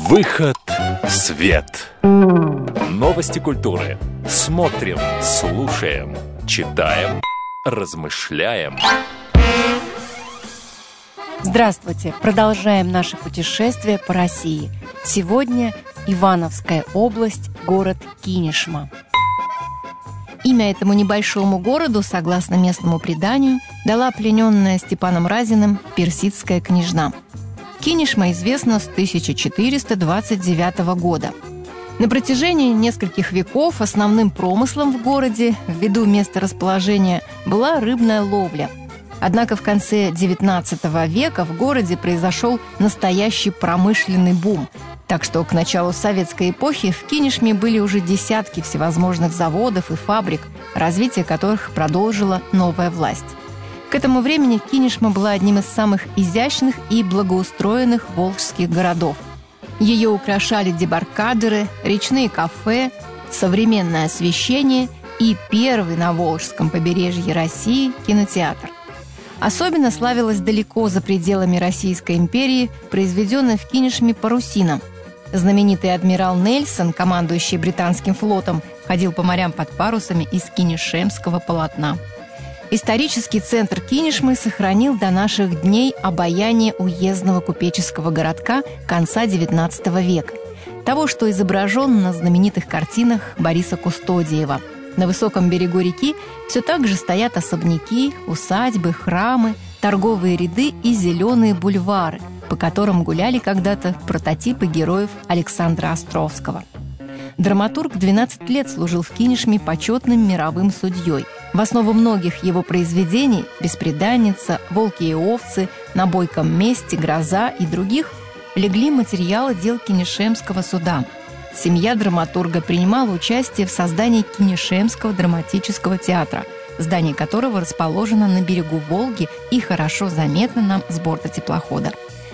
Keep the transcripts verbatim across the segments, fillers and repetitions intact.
Выход в свет. Новости культуры. Смотрим, слушаем, читаем, размышляем. Здравствуйте! Продолжаем наше путешествие по России. Сегодня Ивановская область, город Кинешма. Имя этому небольшому городу, согласно местному преданию, дала плененная Степаном Разиным персидская княжна. Кинешма известна с тысяча четыреста двадцать девятого года. На протяжении нескольких веков основным промыслом в городе, ввиду места расположения, была рыбная ловля. Однако в конце девятнадцатого века в городе произошел настоящий промышленный бум, так что к началу советской эпохи в Кинешме были уже десятки всевозможных заводов и фабрик, развитие которых продолжила новая власть. К этому времени Кинешма была одним из самых изящных и благоустроенных волжских городов. Ее украшали дебаркадеры, речные кафе, современное освещение и первый на Волжском побережье России кинотеатр. Особенно славилась далеко за пределами Российской империи произведенная в Кинешме парусина. Знаменитый адмирал Нельсон, командующий британским флотом, ходил по морям под парусами из кинешемского полотна. Исторический центр Кинешмы сохранил до наших дней обаяние уездного купеческого городка конца девятнадцатого века, того, что изображено на знаменитых картинах Бориса Кустодиева. На высоком берегу реки все так же стоят особняки, усадьбы, храмы, торговые ряды и зеленые бульвары, по которым гуляли когда-то прототипы героев Александра Островского. Драматург двенадцать лет служил в Кинешме почетным мировым судьей. В основу многих его произведений «Бесприданница», «Волки и овцы», «На бойком месте», «Гроза» и других легли материалы дел Кинешемского суда. Семья драматурга принимала участие в создании Кинешемского драматического театра, здание которого расположено на берегу Волги и хорошо заметно нам с борта теплохода.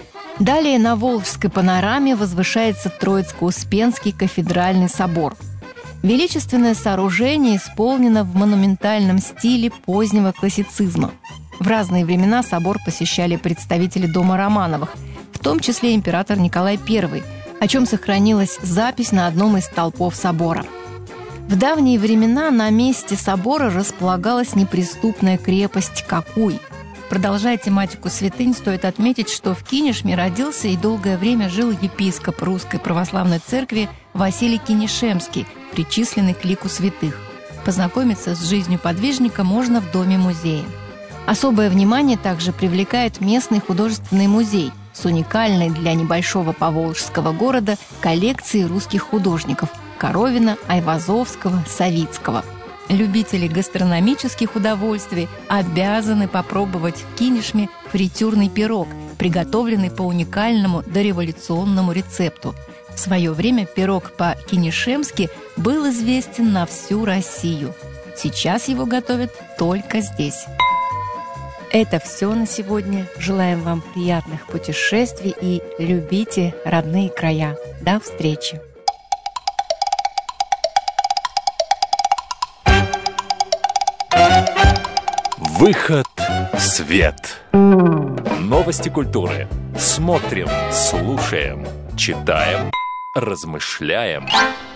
Далее на Волжской панораме возвышается Троицко-Успенский кафедральный собор. Величественное сооружение исполнено в монументальном стиле позднего классицизма. В разные времена собор посещали представители дома Романовых, в том числе император Николай Первый, о чем сохранилась запись на одном из столпов собора. В давние времена на месте собора располагалась неприступная крепость Кокуй. Продолжая тематику святынь, стоит отметить, что в Кинешме родился и долгое время жил епископ Русской Православной Церкви Василий Кинешемский, причисленный к лику святых. Познакомиться с жизнью подвижника можно в доме-музее. Особое внимание также привлекает местный художественный музей с уникальной для небольшого поволжского города коллекцией русских художников Коровина, Айвазовского, Савицкого. Любители гастрономических удовольствий обязаны попробовать в Кинешме фритюрный пирог, приготовленный по уникальному дореволюционному рецепту. В свое время пирог по-кинешемски был известен на всю Россию. Сейчас его готовят только здесь. Это все на сегодня. Желаем вам приятных путешествий и любите родные края. До встречи! Выход в свет. Новости культуры. Смотрим, слушаем, читаем, размышляем.